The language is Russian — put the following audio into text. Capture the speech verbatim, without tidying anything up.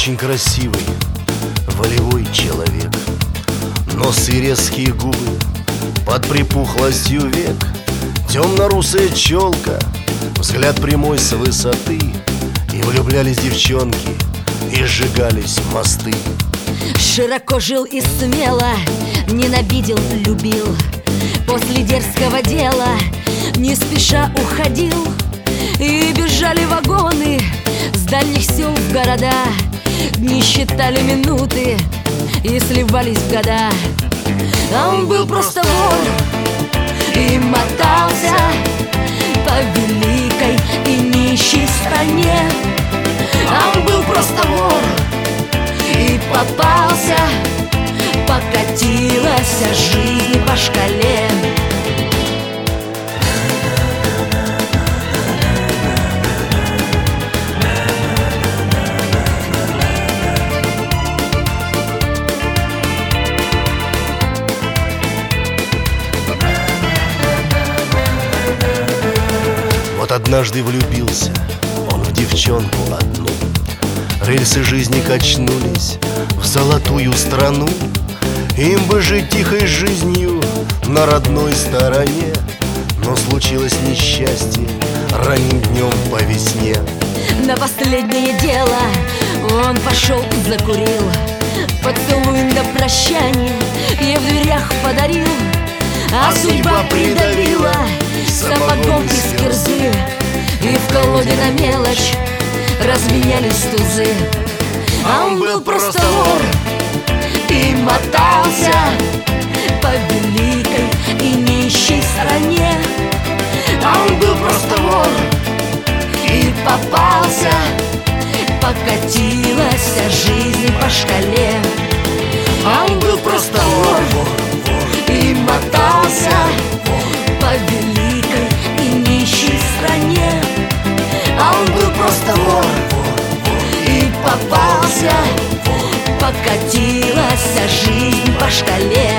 очень красивый, волевой человек. Нос и резкие губы под припухлостью век, темно-русая челка, взгляд прямой с высоты. И влюблялись девчонки, и сжигались мосты. Широко жил и смело, ненавидел, любил. После дерзкого дела не спеша уходил. И бежали вагоны с дальних сел в города. Дни считали минуты и сливались в года. А он был просто вор и мотался по великой и нищей стране. А он был просто вор и попался, покатилась жизнь по шкале. Вот однажды влюбился он в девчонку одну. Рельсы жизни качнулись в золотую страну. Им бы жить тихой жизнью на родной стороне, но случилось несчастье ранним днем по весне. На последнее дело он пошел и закурил. Поцелуй до прощания ей в дверях подарил. А, а судьба придавила сапогом из кирзы, и в колоде на мелочь разменялись тузы. А он был просто вор и мотался по великой и нищей стране. А он был просто вор и попался, покатилась жизнь по шкале. А он был просто вор и мотался по великой и нищей стране. А он был просто вор и попался, покатилась жизнь по шкале.